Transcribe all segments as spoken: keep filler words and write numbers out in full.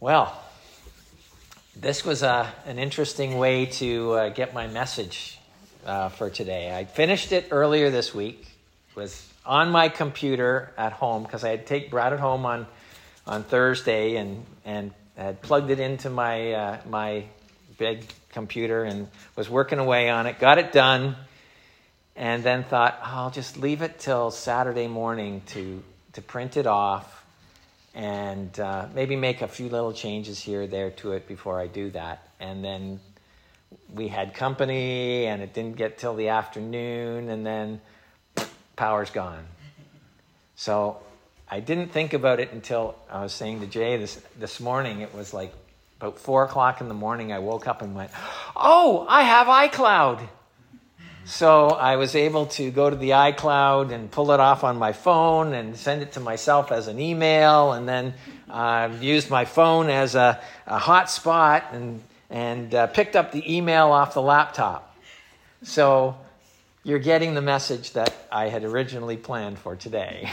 Well, this was uh, an interesting way to uh, get my message uh, for today. I finished it earlier this week. It was on my computer at home because I had take brought it home on on Thursday and and had plugged it into my uh, my big computer and was working away on it. Got it done, and then thought, oh, I'll just leave it till Saturday morning to to print it off. And uh, maybe make a few little changes here or there to it before I do that. And then we had company, and it didn't get till the afternoon, and then power's gone. So I didn't think about it until I was saying to Jay this this morning. It was like about four o'clock in the morning. I woke up and went, "Oh, I have iCloud." So I was able to go to the iCloud and pull it off on my phone and send it to myself as an email, and then uh, used my phone as a, a hotspot and and uh, picked up the email off the laptop. So you're getting the message that I had originally planned for today.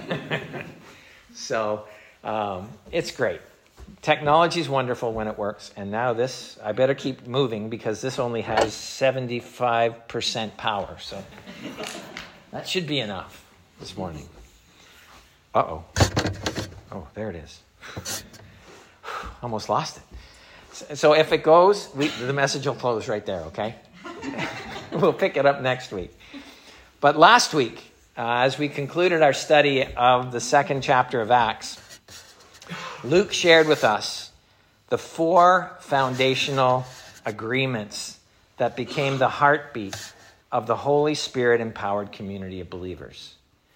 So um, it's great. Technology is wonderful when it works, and now this, I better keep moving because this only has seventy-five percent power, so that should be enough this morning. Uh-oh. Oh, there it is. Almost lost it. So if it goes, we, the message will close right there, okay? We'll pick it up next week. But last week, uh, as we concluded our study of the second chapter of Acts, Luke shared with us the four foundational agreements that became the heartbeat of the Holy Spirit-empowered community of believers.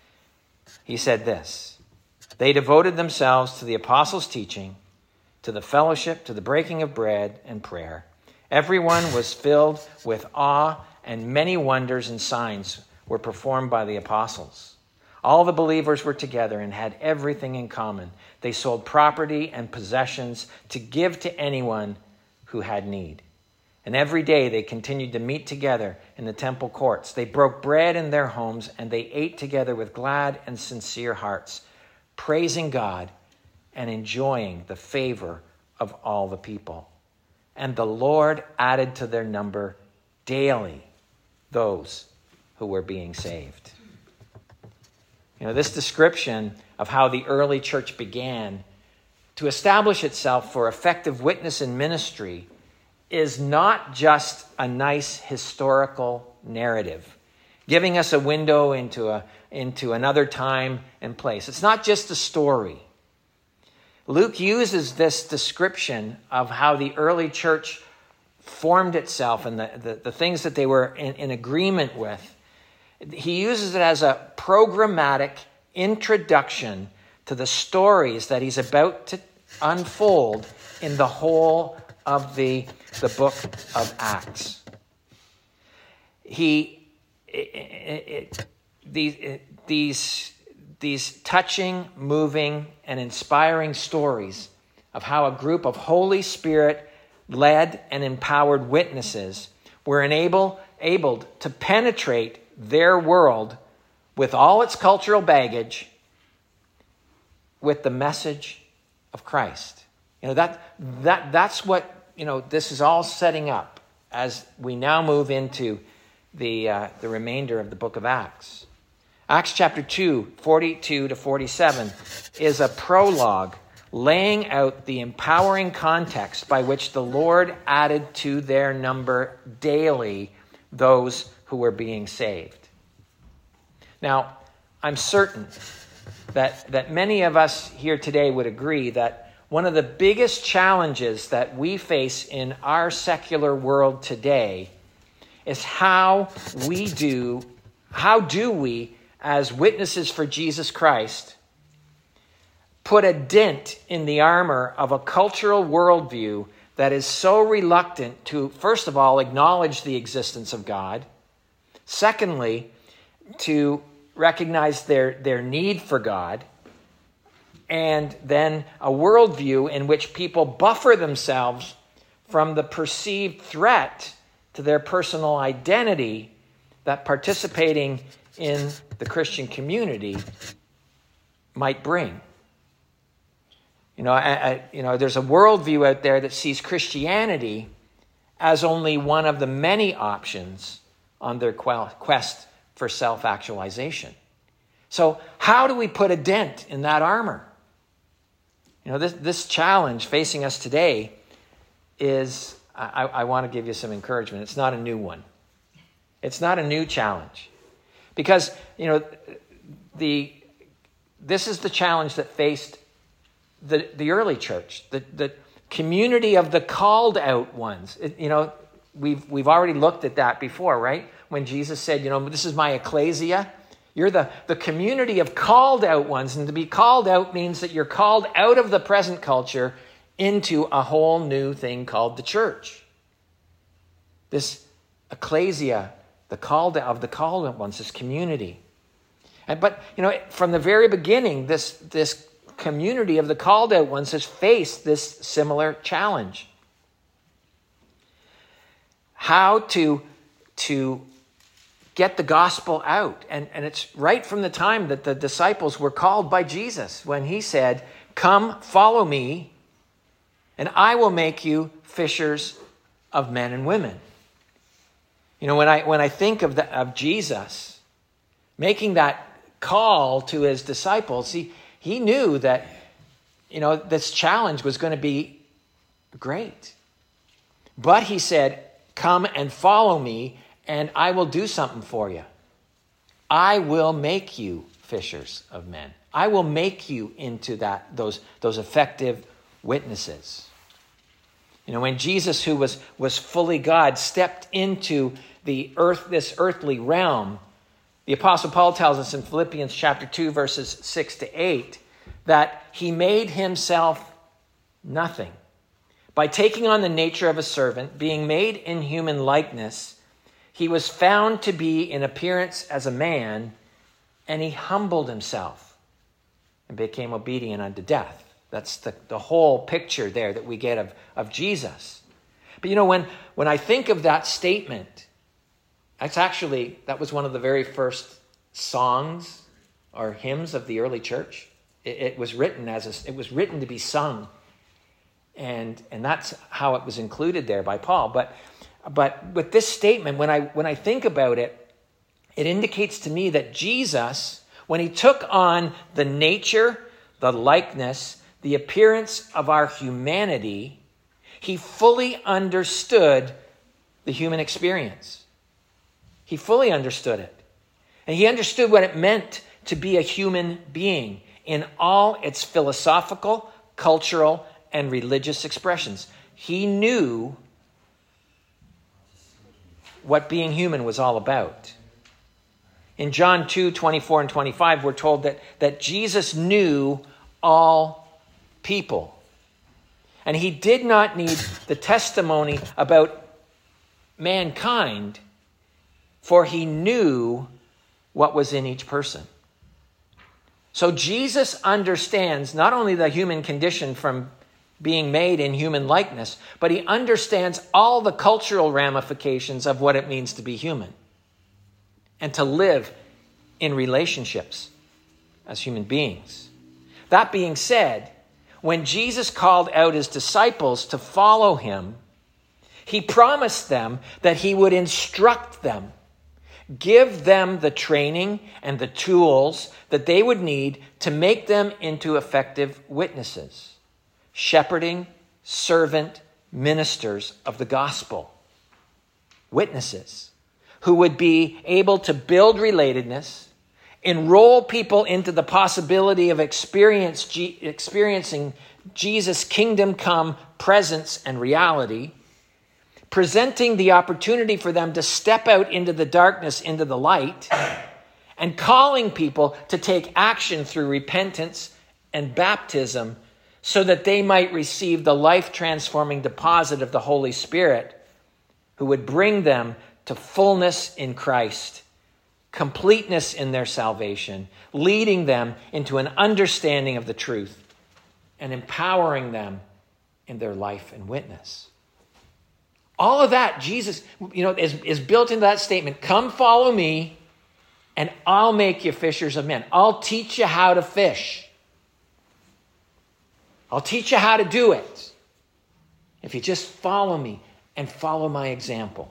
He said this: they devoted themselves to the apostles' teaching, to the fellowship, to the breaking of bread and prayer. Everyone was filled with awe, and many wonders and signs were performed by the apostles. All the believers were together and had everything in common. They sold property and possessions to give to anyone who had need. And every day they continued to meet together in the temple courts. They broke bread in their homes, and they ate together with glad and sincere hearts, praising God and enjoying the favor of all the people. And the Lord added to their number daily those who were being saved. You know, this description of how the early church began to establish itself for effective witness and ministry is not just a nice historical narrative, giving us a window into a into another time and place. It's not just a story. Luke uses this description of how the early church formed itself and the, the, the things that they were in, in agreement with. He uses it as a programmatic introduction to the stories that he's about to unfold in the whole of the, the book of Acts. He, it, it, it, these, it, these, these touching, moving, and inspiring stories of how a group of Holy Spirit-led and empowered witnesses were enable, able to penetrate their world with all its cultural baggage with the message of Christ. You know, that that that's what, you know, this is all setting up as we now move into the uh, the remainder of the book of Acts. Acts chapter two, forty-two to forty-seven is a prologue laying out the empowering context by which the Lord added to their number daily those who were being saved. Now, I'm certain that, that many of us here today would agree that one of the biggest challenges that we face in our secular world today is how we do, how do we, as witnesses for Jesus Christ, put a dent in the armor of a cultural worldview that is so reluctant to, first of all, acknowledge the existence of God. Secondly, to recognize their, their need for God. And then a worldview in which people buffer themselves from the perceived threat to their personal identity that participating in the Christian community might bring. You know, I, I, you know, there's a worldview out there that sees Christianity as only one of the many options on their quest for self-actualization. So how do we put a dent in that armor? You know, this, this challenge facing us today is, I, I want to give you some encouragement. It's not a new one. It's not a new challenge. Because, you know, the this is the challenge that faced the, the early church, the, the community of the called out ones. It, you know, we've we've already looked at that before, right? When Jesus said, you know, this is my ecclesia. You're the, the community of called out ones. And to be called out means that you're called out of the present culture into a whole new thing called the church. This ecclesia, the called of the called out ones, this community. And, but, you know, from the very beginning, this, this community of the called out ones has faced this similar challenge. How to, to get the gospel out. And, and it's right from the time that the disciples were called by Jesus when he said, "Come, follow me, and I will make you fishers of men and women." You know, when I when I think of the, of Jesus making that call to his disciples, he he knew that, you know, this challenge was going to be great. But he said, "Come and follow me, and I will do something for you. I will make you fishers of men. I will make you into that those those effective witnesses." You know, when Jesus, who was, was fully God, stepped into the earth, this earthly realm, the Apostle Paul tells us in Philippians chapter two, verses six to eight, that he made himself nothing. By taking on the nature of a servant, being made in human likeness, he was found to be in appearance as a man, and he humbled himself and became obedient unto death. That's the, the whole picture there that we get of, of Jesus. But you know, when, when I think of that statement, that's actually, that was one of the very first songs or hymns of the early church. It, it was written as a, it was written to be sung. And, and that's how it was included there by Paul. But, but with this statement, when I, when I think about it, it indicates to me that Jesus, when he took on the nature, the likeness, the appearance of our humanity, he fully understood the human experience. He fully understood it. And he understood what it meant to be a human being in all its philosophical, cultural, and religious expressions. He knew what being human was all about. In John two, twenty-four and twenty-five, we're told that, that Jesus knew all people. And he did not need the testimony about mankind, for he knew what was in each person. So Jesus understands not only the human condition from being made in human likeness, but he understands all the cultural ramifications of what it means to be human and to live in relationships as human beings. That being said, when Jesus called out his disciples to follow him, he promised them that he would instruct them, give them the training and the tools that they would need to make them into effective witnesses, shepherding, servant, ministers of the gospel. Witnesses who would be able to build relatedness, enroll people into the possibility of experience, experiencing Jesus' kingdom come presence and reality, presenting the opportunity for them to step out into the darkness, into the light, and calling people to take action through repentance and baptism so that they might receive the life-transforming deposit of the Holy Spirit, who would bring them to fullness in Christ, completeness in their salvation, leading them into an understanding of the truth and empowering them in their life and witness. All of that, Jesus, you know, is, is built into that statement. Come follow me and I'll make you fishers of men. I'll teach you how to fish. I'll teach you how to do it if you just follow me and follow my example.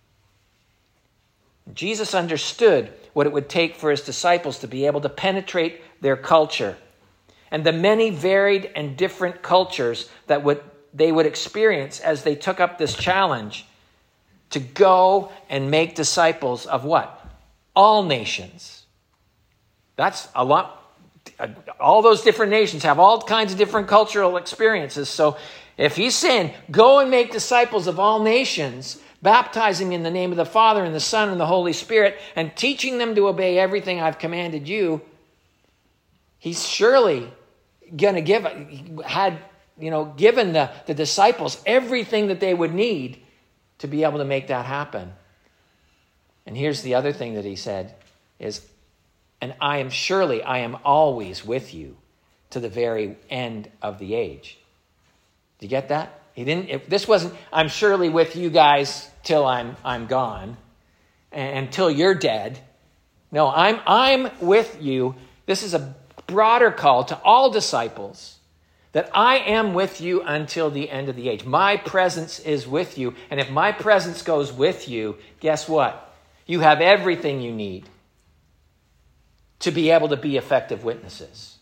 Jesus understood what it would take for his disciples to be able to penetrate their culture and the many varied and different cultures that would they would experience as they took up this challenge to go and make disciples of what? All nations. That's a lot. All those different nations have all kinds of different cultural experiences. So if he's saying, go and make disciples of all nations, baptizing in the name of the Father and the Son and the Holy Spirit, and teaching them to obey everything I've commanded you, he's surely going to give, had, you know, given the, the disciples everything that they would need to be able to make that happen. And here's the other thing that he said is, and I am surely, I am always with you to the very end of the age. Do you get that? He didn't, if this wasn't, I'm surely with you guys till I'm I'm gone and until you're dead. No, I'm I'm with you. This is a broader call to all disciples that I am with you until the end of the age. My presence is with you. And if my presence goes with you, guess what? You have everything you need to be able to be effective witnesses.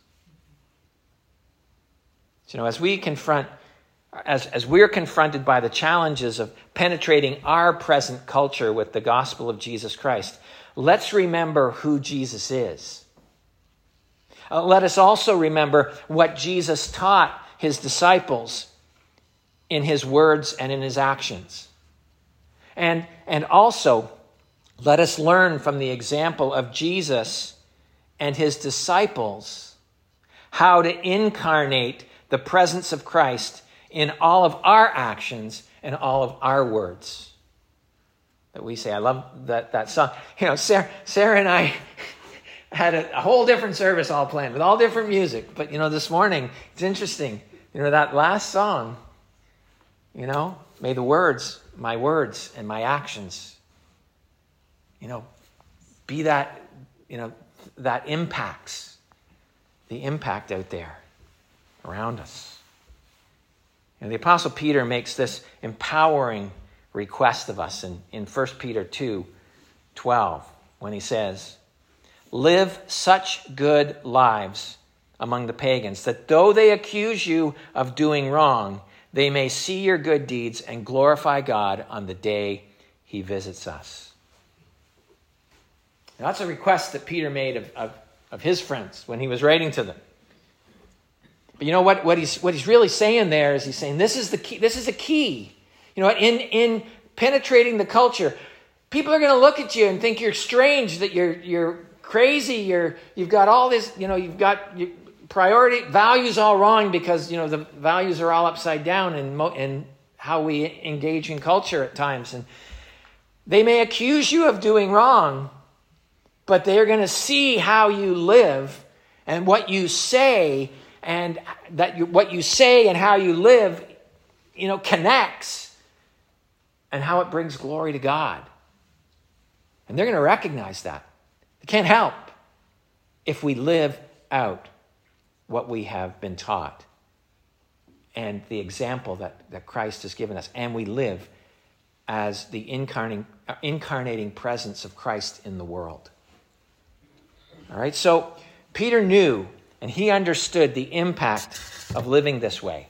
So, you know, as we confront, as, as we're confronted by the challenges of penetrating our present culture with the gospel of Jesus Christ, let's remember who Jesus is. Uh, let us also remember what Jesus taught his disciples in his words and in his actions. And, and also, let us learn from the example of Jesus and his disciples how to incarnate the presence of Christ in all of our actions and all of our words that we say. I love that, that song. You know, Sarah, Sarah and I had a, a whole different service all planned with all different music. But, you know, this morning, it's interesting. You know, that last song, you know, may the words, my words and my actions, you know, be that, you know, that impacts the impact out there around us. And the Apostle Peter makes this empowering request of us in, in First Peter two twelve when he says, live such good lives among the pagans that though they accuse you of doing wrong, they may see your good deeds and glorify God on the day he visits us. Now, that's a request that Peter made of, of, of his friends when he was writing to them. But you know what, what he's what he's really saying there is he's saying this is the key, this is a key. You know what, in, in penetrating the culture, people are going to look at you and think you're strange, that you're you're crazy, you're you've got all this, you know, you've got your priority values all wrong because, you know, the values are all upside down in mo- in how we engage in culture at times. And they may accuse you of doing wrong, but they're going to see how you live and what you say, and that you, what you say and how you live, you know, connects, and how it brings glory to God. And they're going to recognize that. They can't help if we live out what we have been taught and the example that, that Christ has given us, and we live as the incarnating, incarnating presence of Christ in the world. All right, so Peter knew and he understood the impact of living this way.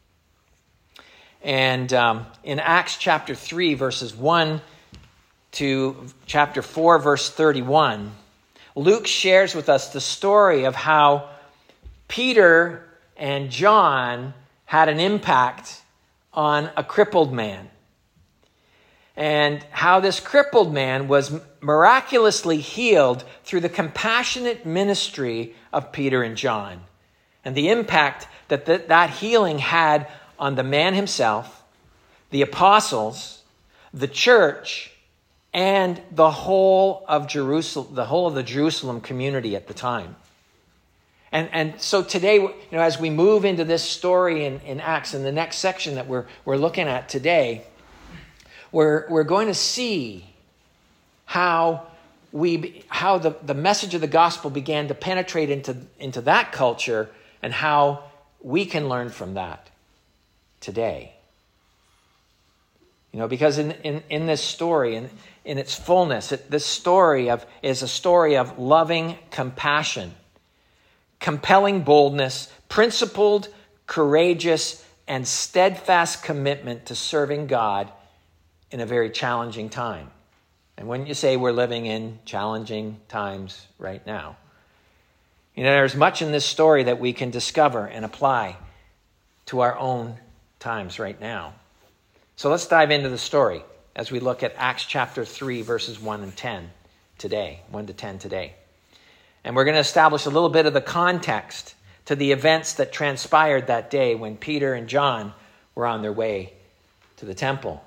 And um, in Acts chapter three, verses one to chapter four, verse thirty-one, Luke shares with us the story of how Peter and John had an impact on a crippled man. And how this crippled man was miraculously healed through the compassionate ministry of Peter and John. And the impact that th- that healing had on the man himself, the apostles, the church, and the whole of Jerusalem, the whole of the Jerusalem community at the time. And, and so today, you know, as we move into this story in, in Acts, in the next section that we're we're looking at today, We're, we're going to see how we how the, the message of the gospel began to penetrate into, into that culture, and how we can learn from that today. You know, because in, in, in this story, in, in its fullness, it, this story of is a story of loving compassion, compelling boldness, principled, courageous, and steadfast commitment to serving God in a very challenging time. And wouldn't you say we're living in challenging times right now? You know, there's much in this story that we can discover and apply to our own times right now. So let's dive into the story as we look at Acts chapter three, verses one and ten today, one to ten today. And we're going to establish a little bit of the context to the events that transpired that day when Peter and John were on their way to the temple.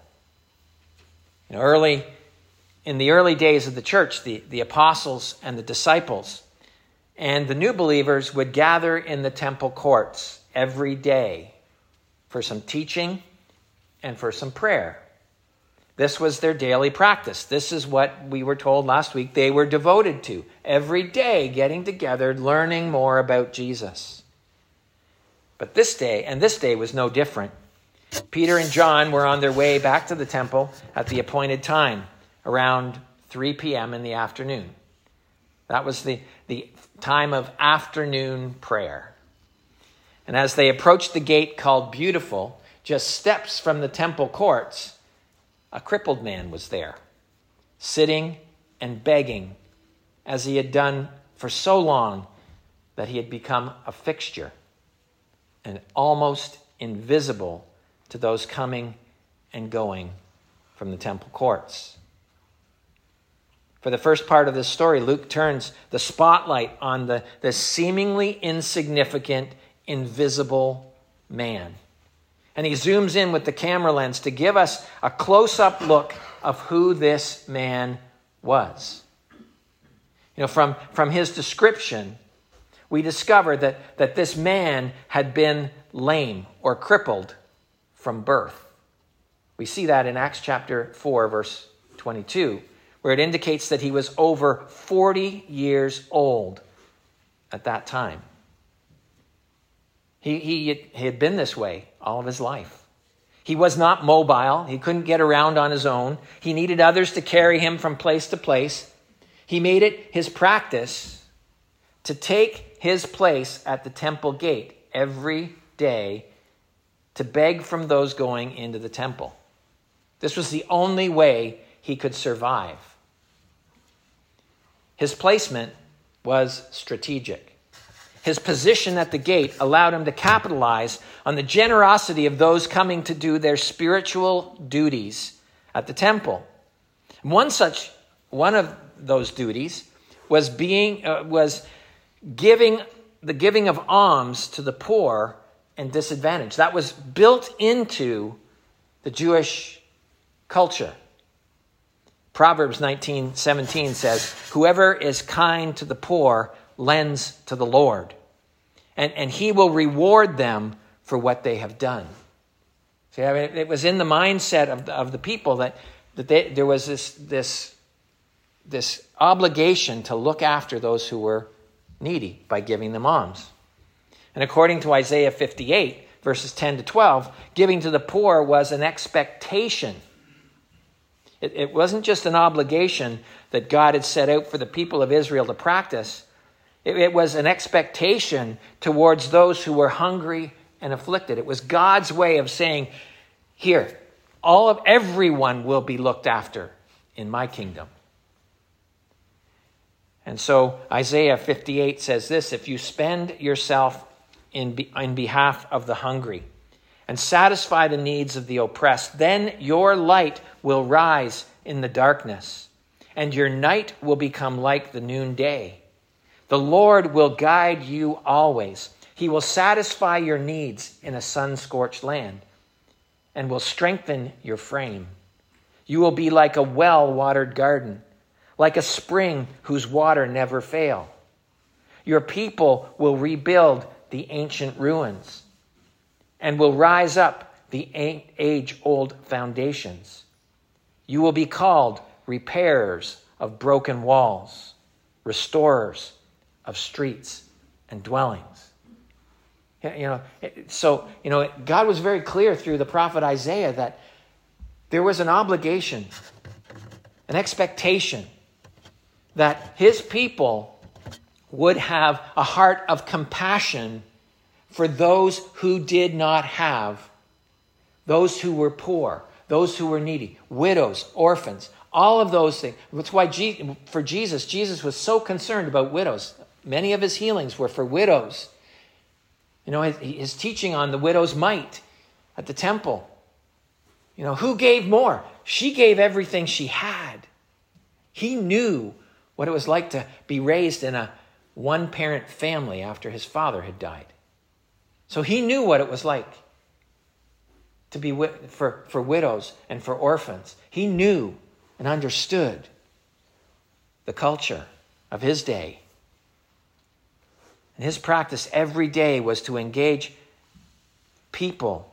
You know, early in the early days of the church, the, the apostles and the disciples and the new believers would gather in the temple courts every day for some teaching and for some prayer. This was their daily practice. This is what we were told last week they were devoted to. Every day getting together, learning more about Jesus. But this day, and this day was no different. Peter and John were on their way back to the temple at the appointed time, around three p.m. in the afternoon. That was the, the time of afternoon prayer. And as they approached the gate called Beautiful, just steps from the temple courts, a crippled man was there, sitting and begging, as he had done for so long that he had become a fixture and almost invisible to those coming and going from the temple courts. For the first part of this story, Luke turns the spotlight on the, the seemingly insignificant, invisible man. And he zooms in with the camera lens to give us a close-up look of who this man was. You know, from, from his description, we discover that, that this man had been lame or crippled from birth. We see that in Acts chapter four, verse twenty-two, where it indicates that he was over forty years old at that time. He, he, he had been this way all of his life. He was not mobile. He couldn't get around on his own. He needed others to carry him from place to place. He made it his practice to take his place at the temple gate every day to beg from those going into the temple. This was the only way he could survive. His placement was strategic. His position at the gate allowed him to capitalize on the generosity of those coming to do their spiritual duties at the temple. One such, one of those duties was being uh, was giving the giving of alms to the poor and disadvantaged. That was built into the Jewish culture. Proverbs nineteen seventeen says, "Whoever is kind to the poor lends to the Lord, and, and he will reward them for what they have done." See, I mean, it was in the mindset of the, of the people that, that they, there was this, this, this obligation to look after those who were needy by giving them alms. And according to Isaiah fifty-eight, verses ten to twelve, giving to the poor was an expectation. It, it wasn't just an obligation that God had set out for the people of Israel to practice. It, it was an expectation towards those who were hungry and afflicted. It was God's way of saying, here, all of everyone will be looked after in my kingdom. And so Isaiah fifty-eight says this: if you spend yourself in, be, in behalf of the hungry and satisfy the needs of the oppressed, then your light will rise in the darkness, and your night will become like the noonday. The Lord will guide you always. He will satisfy your needs in a sun-scorched land and will strengthen your frame. You will be like a well-watered garden, like a spring whose water never fails. Your people will rebuild the ancient ruins and will rise up the age-old foundations. You will be called repairers of broken walls, restorers of streets and dwellings. You know, so, you know, God was very clear through the prophet Isaiah that there was an obligation, an expectation that his people would have a heart of compassion for those who did not have, those who were poor, those who were needy, widows, orphans, all of those things. That's why for Jesus, Jesus was so concerned about widows. Many of his healings were for widows. You know, his, his teaching on the widow's mite at the temple. You know, who gave more? She gave everything she had. He knew what it was like to be raised in a one-parent family after his father had died. So he knew what it was like to be for, for widows and for orphans. He knew and understood the culture of his day. And his practice every day was to engage people.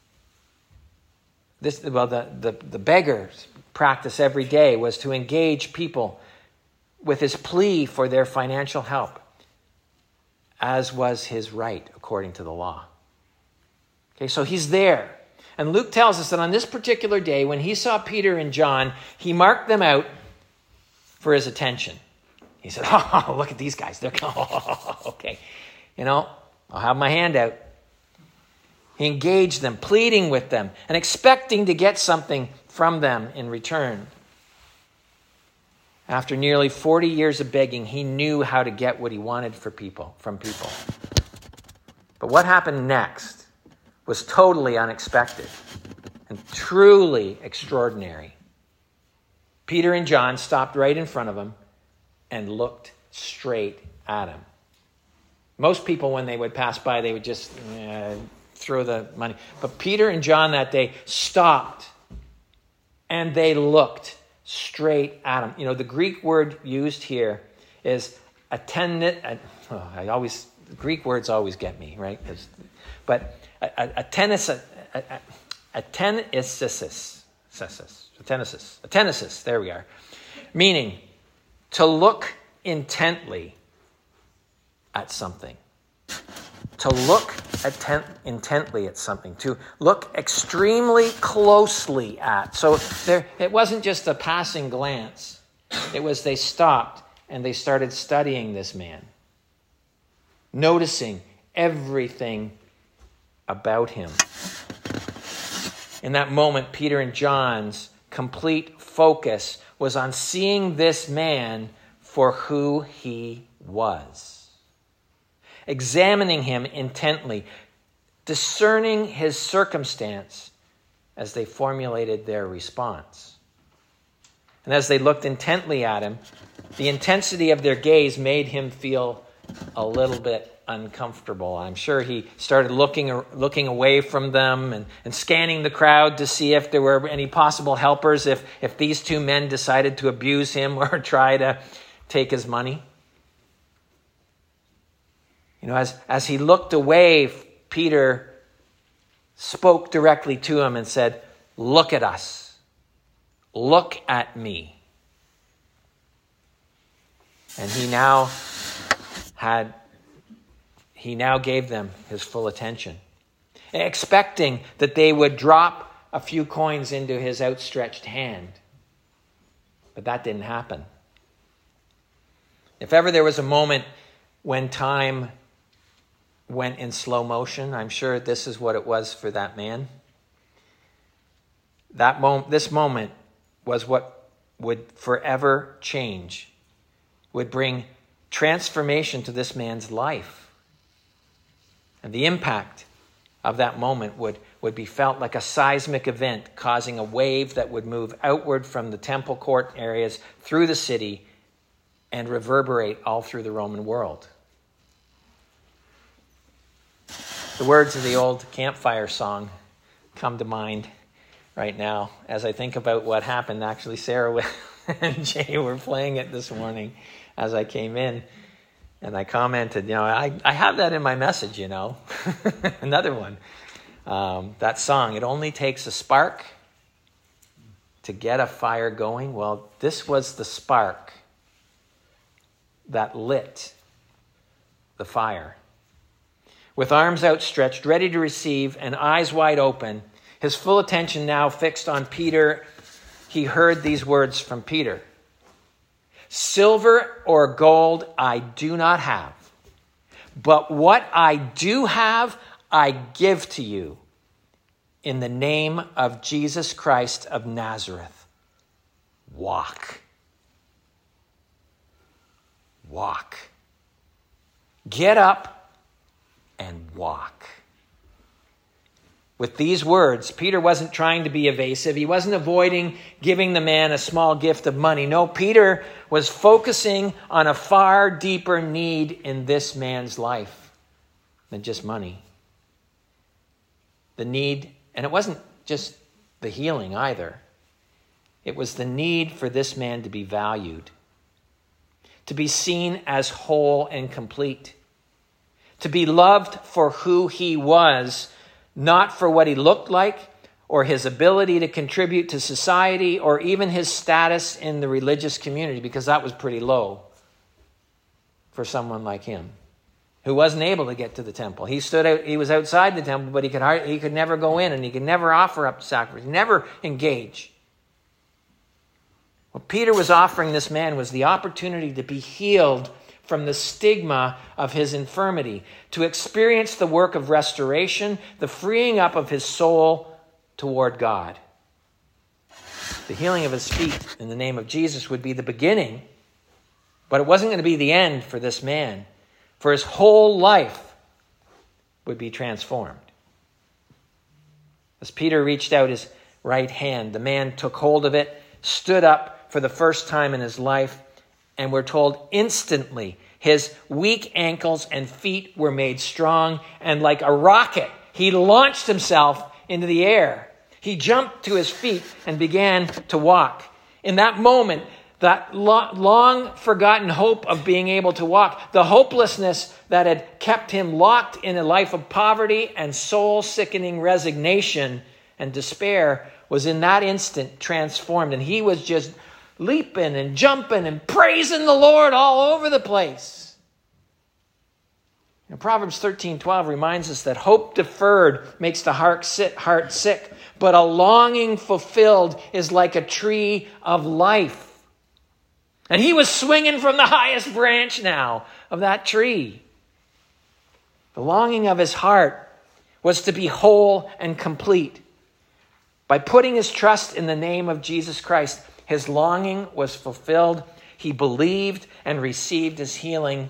This, well, the, the, the beggar's practice every day was to engage people with his plea for their financial help, as was his right according to the law. Okay, so he's there. And Luke tells us that on this particular day, when he saw Peter and John, he marked them out for his attention. He said, oh, look at these guys. They're oh, okay. You know, I'll have my hand out. He engaged them, pleading with them, and expecting to get something from them in return. After nearly forty years of begging, he knew how to get what he wanted for people, from people. But what happened next was totally unexpected and truly extraordinary. Peter and John stopped right in front of him and looked straight at him. Most people, when they would pass by, they would just uh, throw the money. But Peter and John that day stopped and they looked straight at him. You know, the Greek word used here is attendant. Oh, I always, Greek words always get me, right? But atenesis, atenesis, atenesis, atenesis, there we are. Meaning, to look intently at something. To look atten- intently at something. To look extremely closely at. So there, it wasn't just a passing glance. It was they stopped and they started studying this man. Noticing everything about him. In that moment, Peter and John's complete focus was on seeing this man for who he was. Examining him intently, discerning his circumstance as they formulated their response. And as they looked intently at him, the intensity of their gaze made him feel a little bit uncomfortable. I'm sure he started looking looking away from them and, and scanning the crowd to see if there were any possible helpers, if, if these two men decided to abuse him or try to take his money. You know, as, as he looked away, Peter spoke directly to him and said, "Look at us. Look at me." And he now had, he now gave them his full attention, expecting that they would drop a few coins into his outstretched hand. But that didn't happen. If ever there was a moment when time went in slow motion, I'm sure this is what it was for that man. That moment, this moment was what would forever change, would bring transformation to this man's life. And the impact of that moment would, would be felt like a seismic event, causing a wave that would move outward from the temple court areas through the city and reverberate all through the Roman world. The words of the old campfire song come to mind right now as I think about what happened. Actually, Sarah and Jay were playing it this morning as I came in, and I commented, you know, I, I have that in my message, you know. Another one. Um, that song, "It only takes a spark to get a fire going." Well, this was the spark that lit the fire. with arms outstretched, ready to receive and eyes wide open, his full attention now fixed on Peter, he heard these words from Peter. Silver or gold I do not have, but what I do have, I give to you. In the name of Jesus Christ of Nazareth, walk. Walk. Get up and walk. With these words, Peter wasn't trying to be evasive. He wasn't avoiding giving the man a small gift of money. No, Peter was focusing on a far deeper need in this man's life than just money. The need, and it wasn't just the healing either. It was the need for this man to be valued, to be seen as whole and complete, to be loved for who he was, not for what he looked like or his ability to contribute to society or even his status in the religious community, because that was pretty low for someone like him who wasn't able to get to the temple. He stood out, he was outside the temple, but he could hardly, he could never go in, and he could never offer up sacrifice, never engage. What Peter was offering this man was the opportunity to be healed from the stigma of his infirmity, to experience the work of restoration, the freeing up of his soul toward God. The healing of his feet in the name of Jesus would be the beginning, but it wasn't going to be the end for this man, for his whole life would be transformed. As Peter reached out his right hand, the man took hold of it, stood up for the first time in his life, and we're told instantly his weak ankles and feet were made strong, and like a rocket, he launched himself into the air. He jumped to his feet and began to walk. In that moment, that long forgotten hope of being able to walk, the hopelessness that had kept him locked in a life of poverty and soul-sickening resignation and despair, was in that instant transformed, and he was just leaping and jumping and praising the Lord all over the place. And Proverbs thirteen twelve reminds us that hope deferred makes the heart sick, but a longing fulfilled is like a tree of life. And he was swinging from the highest branch now of that tree. The longing of his heart was to be whole and complete. By putting his trust in the name of Jesus Christ, his longing was fulfilled. He believed and received his healing,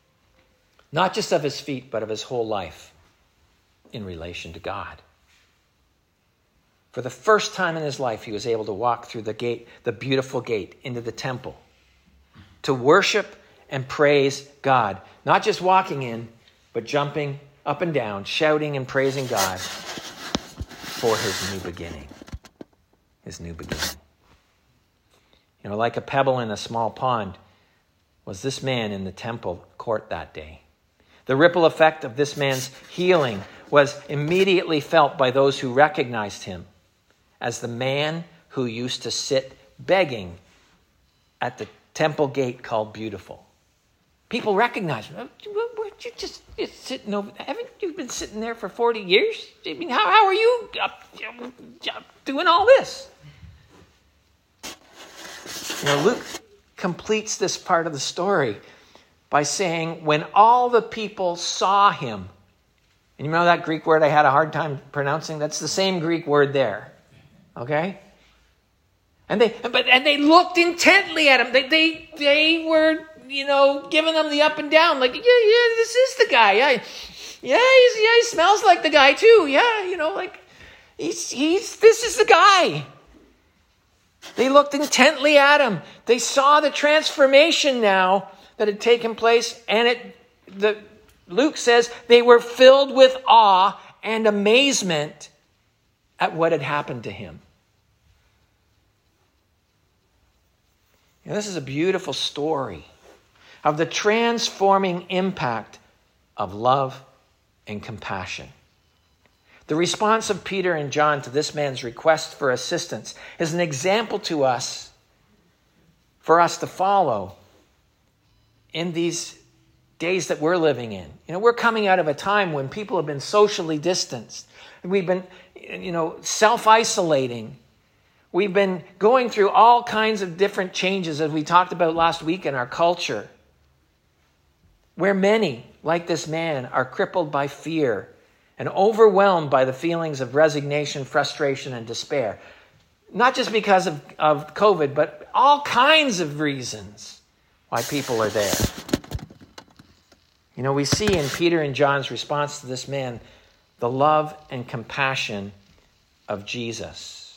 not just of his feet, but of his whole life in relation to God. For the first time in his life, he was able to walk through the gate, the beautiful gate, into the temple, to worship and praise God. Not just walking in, but jumping up and down, shouting and praising God for his new beginning. His new beginning. You know, like a pebble in a small pond was this man in the temple court that day. The ripple effect of this man's healing was immediately felt by those who recognized him as the man who used to sit begging at the temple gate called Beautiful. People recognized him. You just you're sitting over. Haven't you been sitting there for forty years? I mean, how how are you up, up doing all this? You know, Luke completes this part of the story by saying, when all the people saw him, and you know that Greek word I had a hard time pronouncing? That's the same Greek word there. Okay? And they but and they looked intently at him. They they they were, you know, giving him the up and down, like, yeah, yeah, this is the guy. Yeah, yeah, he's, yeah, he smells like the guy too. Yeah, you know, like he's he's this is the guy. They looked intently at him. They saw the transformation now that had taken place, and it the Luke says they were filled with awe and amazement at what had happened to him. Now, this is a beautiful story of the transforming impact of love and compassion. The response of Peter and John to this man's request for assistance is an example to us, for us to follow in these days that we're living in. You know, we're coming out of a time when people have been socially distanced. We've been, you know, self-isolating. We've been going through all kinds of different changes, as we talked about last week, in our culture, where many, like this man, are crippled by fear and overwhelmed by the feelings of resignation, frustration, and despair. Not just because of, of COVID, but all kinds of reasons why people are there. You know, we see in Peter and John's response to this man the love and compassion of Jesus.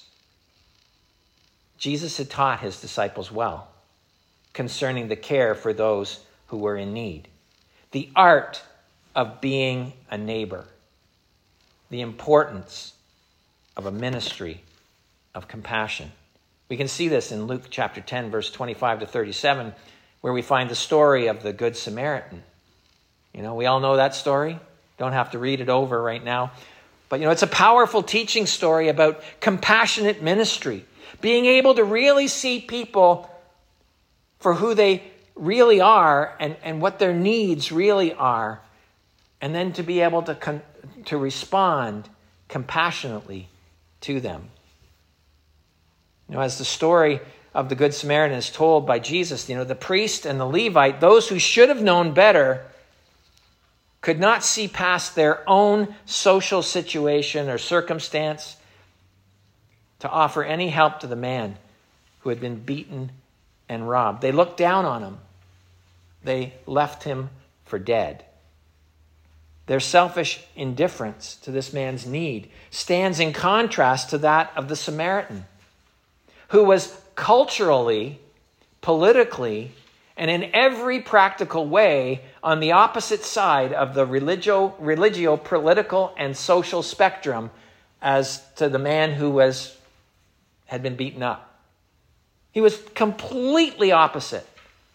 Jesus had taught his disciples well concerning the care for those who were in need, the art of being a neighbor, the importance of a ministry of compassion. We can see this in Luke chapter ten, verse twenty-five to thirty-seven, where we find the story of the Good Samaritan. You know, we all know that story. Don't have to read it over right now. But, you know, it's a powerful teaching story about compassionate ministry, being able to really see people for who they really are and, and what their needs really are, and then to be able to, con- to respond compassionately to them. You know, as the story of the Good Samaritan is told by Jesus, you know, the priest and the Levite, those who should have known better, could not see past their own social situation or circumstance to offer any help to the man who had been beaten and robbed. They looked down on him. They left him for dead. Their selfish indifference to this man's need stands in contrast to that of the Samaritan, who was culturally, politically, and in every practical way on the opposite side of the religio, religio, political, and social spectrum as to the man who was had been beaten up. He was completely opposite.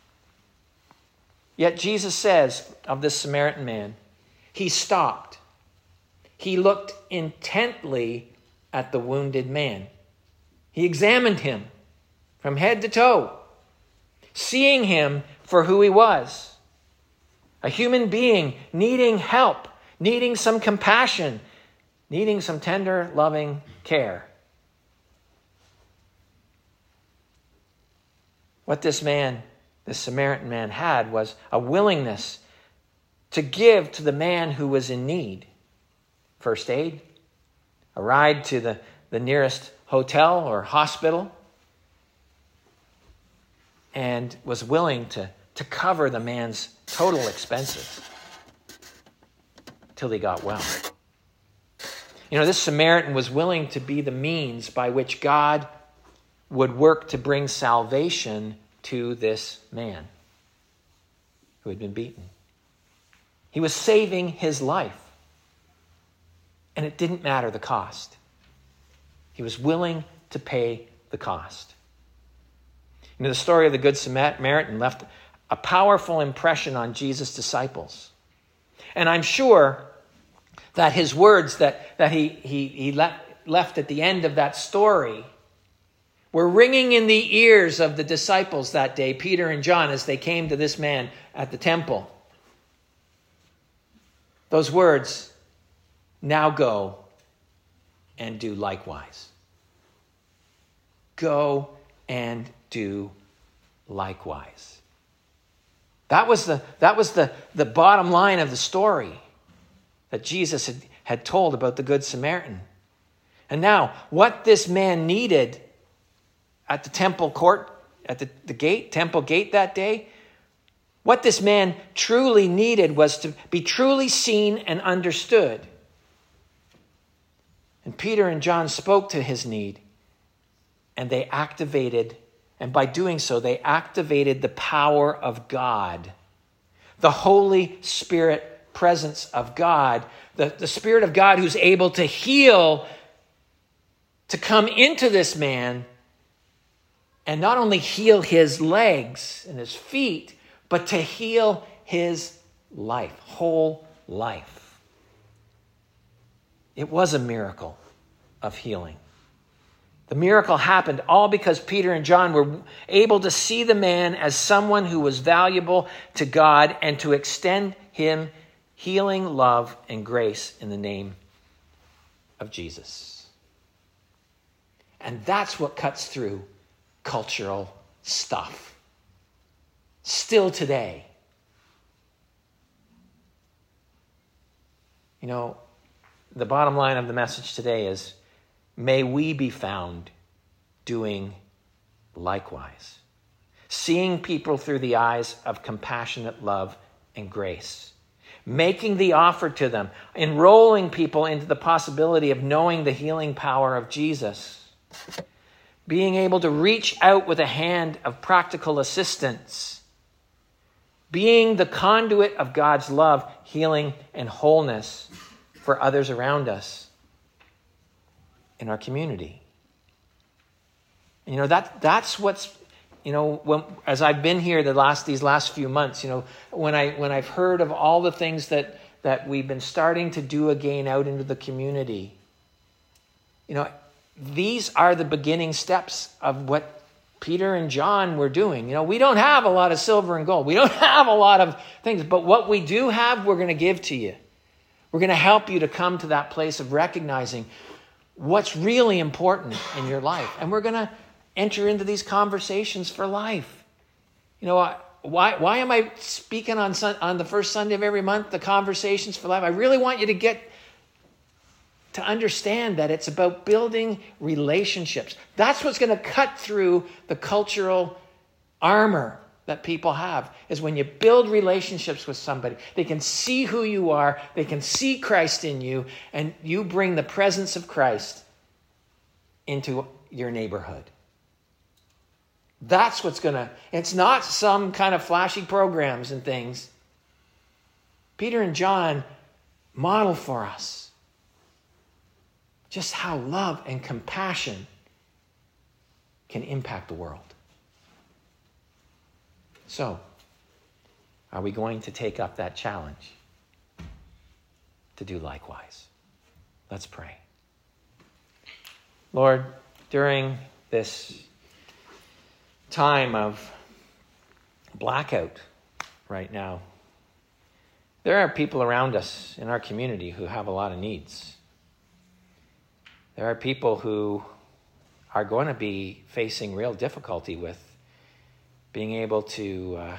Yet Jesus says of this Samaritan man, he stopped. He looked intently at the wounded man. He examined him from head to toe, seeing him for who he was. A human being needing help, needing some compassion, needing some tender, loving care. What this man, this Samaritan man, had was a willingness to give to the man who was in need. First aid, a ride to the, the nearest hotel or hospital, and was willing to, to cover the man's total expenses till he got well. You know, this Samaritan was willing to be the means by which God would work to bring salvation to this man who had been beaten. He was saving his life, and it didn't matter the cost. He was willing to pay the cost. You know, the story of the Good Samaritan left a powerful impression on Jesus' disciples. And I'm sure that his words that, that he, he, he left, left at the end of that story were ringing in the ears of the disciples that day, Peter and John, as they came to this man at the temple. Those words, now go and do likewise. Go and do likewise. That was the, that was the, the bottom line of the story that Jesus had, had told about the Good Samaritan. And now, what this man needed at the temple court, at the, the gate, temple gate that day, what this man truly needed was to be truly seen and understood. And Peter and John spoke to his need, and they activated, and by doing so, they activated the power of God, the Holy Spirit presence of God, the, the Spirit of God who's able to heal, to come into this man and not only heal his legs and his feet, but to heal his life, whole life. It was a miracle of healing The miracle happened all because Peter and John were able to see the man as someone who was valuable to God and to extend him healing, love, and grace in the name of Jesus. And that's what cuts through cultural stuff. Still today. You know, the bottom line of the message today is, may we be found doing likewise. Seeing people through the eyes of compassionate love and grace. Making the offer to them. Enrolling people into the possibility of knowing the healing power of Jesus. Being able to reach out with a hand of practical assistance. Being the conduit of God's love, healing, and wholeness for others around us in our community. And, you know, that that's what's, you know, when, as I've been here the last these last few months, you know, when I when I've heard of all the things that that we've been starting to do again out into the community, you know, these are the beginning steps of what Peter and John were doing. You know, we don't have a lot of silver and gold. We don't have a lot of things, but what we do have, we're going to give to you. We're going to help you to come to that place of recognizing what's really important in your life. And we're going to enter into these conversations for life. You know, why why am I speaking on sun, on the first Sunday of every month, the conversations for life? I really want you to get to understand that it's about building relationships. That's what's going to cut through the cultural armor that people have, is when you build relationships with somebody. They can see who you are. They can see Christ in you, and you bring the presence of Christ into your neighborhood. That's what's going to, it's not some kind of flashy programs and things. Peter and John model for us just how love and compassion can impact the world. So, are we going to take up that challenge to do likewise? Let's pray. Lord, during this time of blackout right now, there are people around us in our community who have a lot of needs. There are people who are going to be facing real difficulty with being able to uh,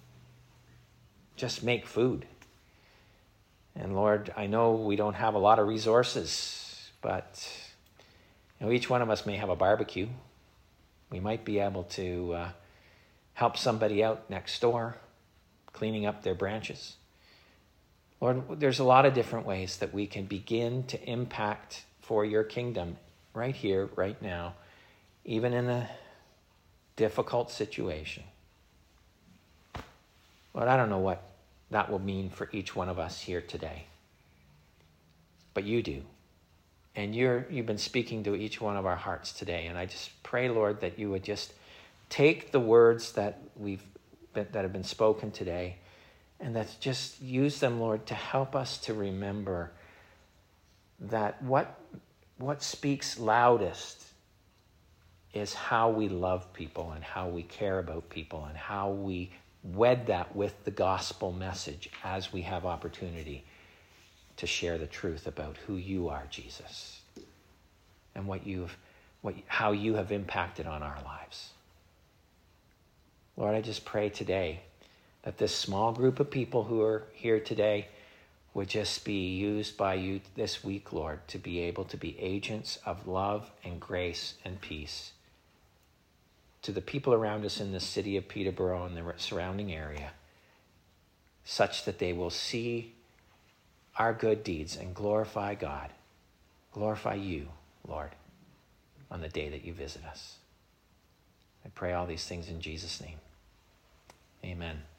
just make food. And Lord, I know we don't have a lot of resources, but you know, each one of us may have a barbecue. We might be able to uh, help somebody out next door, cleaning up their branches. Lord, there's a lot of different ways that we can begin to impact for your kingdom right here, right now, even in a difficult situation. Lord, I don't know what that will mean for each one of us here today, but you do. And you're, you've been speaking to each one of our hearts today. And I just pray, Lord, that you would just take the words that we've been, that have been spoken today, and that just use them, Lord, to help us to remember that what what speaks loudest is how we love people and how we care about people and how we wed that with the gospel message as we have opportunity to share the truth about who you are, Jesus, and what you've, what, how you have impacted on our lives. Lord, I just pray today that this small group of people who are here today would just be used by you this week, Lord, to be able to be agents of love and grace and peace to the people around us in the city of Peterborough and the surrounding area, such that they will see our good deeds and glorify God, glorify you, Lord, on the day that you visit us. I pray all these things in Jesus' name. Amen.